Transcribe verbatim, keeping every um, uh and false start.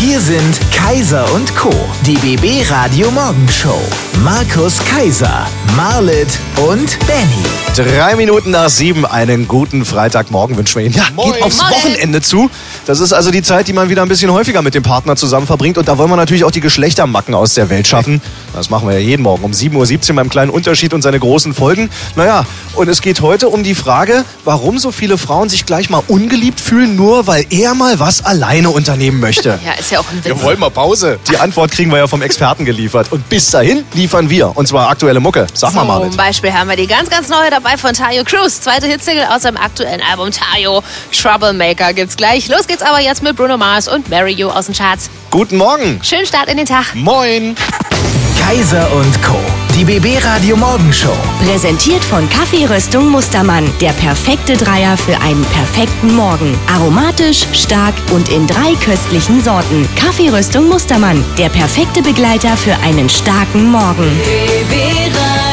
Hier sind Kaiser und Co., die B B Radio Morgenshow. Markus Kaiser, Marlitt und Benny. Drei Minuten nach sieben, einen guten Freitagmorgen wünschen wir Ihnen. Ja, Moin. geht aufs Moin. Wochenende zu. Das ist also die Zeit, die man wieder ein bisschen häufiger mit dem Partner zusammen verbringt. Und da wollen wir natürlich auch die Geschlechtermacken aus der Welt schaffen. Das machen wir ja jeden Morgen um sieben Uhr siebzehn beim kleinen Unterschied und seine großen Folgen. Naja, und es geht heute um die Frage, warum so viele Frauen sich gleich mal ungeliebt fühlen, nur weil er mal was alleine unternehmen möchte. Ja, ist ja auch ein Witz. Wir wollen mal Pause. Die Antwort kriegen wir ja vom Experten geliefert. Und bis dahin liefern wir. Und zwar aktuelle Mucke. Sag mal, Marlitt. Zum Beispiel haben wir die ganz, ganz neue dabei von Tayo Cruz. Zweite Hitsingle aus seinem aktuellen Album Tayo. Troublemaker gibt's gleich. Los geht's aber jetzt mit Bruno Mars und Marry You aus den Charts. Guten Morgen. Schönen Start in den Tag. Moin. Kaiser und Co., die B B Radio Morgenshow. Präsentiert von Kaffeeröstung Mustermann. Der perfekte Dreier für einen perfekten Morgen. Aromatisch, stark und in drei köstlichen Sorten. Kaffeeröstung Mustermann. Der perfekte Begleiter für einen starken Morgen. B B Radio.